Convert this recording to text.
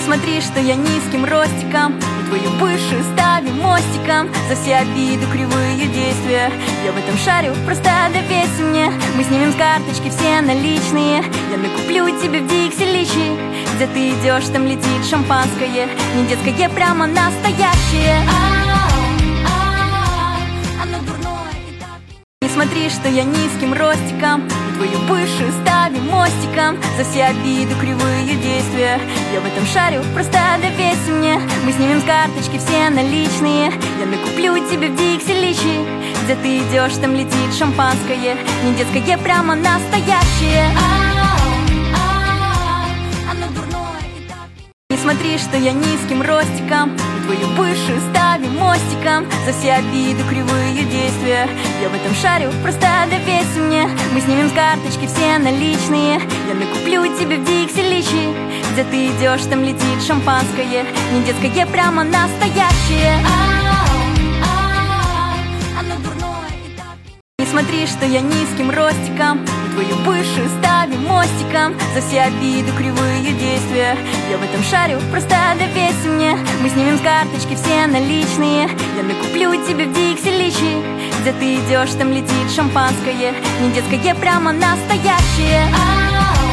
смотри, что я низким ростиком, и твою бывшую ставим мостиком. За все обиды, кривые действия я в этом шарю, просто доверься мне. Мы снимем с карточки все наличные. Я накуплю тебе в Дикси-Личи. Где ты идешь, там летит шампанское. Не детское, прямо настоящее. Оно дурное и так. Не смотри, что я низким ростиком, и твою бывшую ставим мостиком. За все обиды, кривые действия я в этом шарю, просто доверься мне. Мы снимем с карточки все наличные. Я накуплю тебе в Дикси-Личи. Где ты идешь, там летит шампанское. Не детское, прямо настоящее. Оно дурное и так. Не смотри, что я низким ростиком, и твою бывшую ставим мостиком. За все обиды, кривые действия я в этом шарю, просто доверься мне. Мы снимем с карточки все наличные. Я накуплю тебе в Дикси-Личи. Где ты идешь, там летит шампанское. Не детское, прямо настоящее. Оно дурное и так. Не смотри, что я низким ростиком, и твою бывшую ставим мостиком. За все обиды, кривые действия я в этом шарю, просто доверься мне. Мы снимем с карточки все наличные. Я накуплю тебе в Дикси-Личи. Где ты идешь, там летит шампанское. Не детское, прямо настоящее.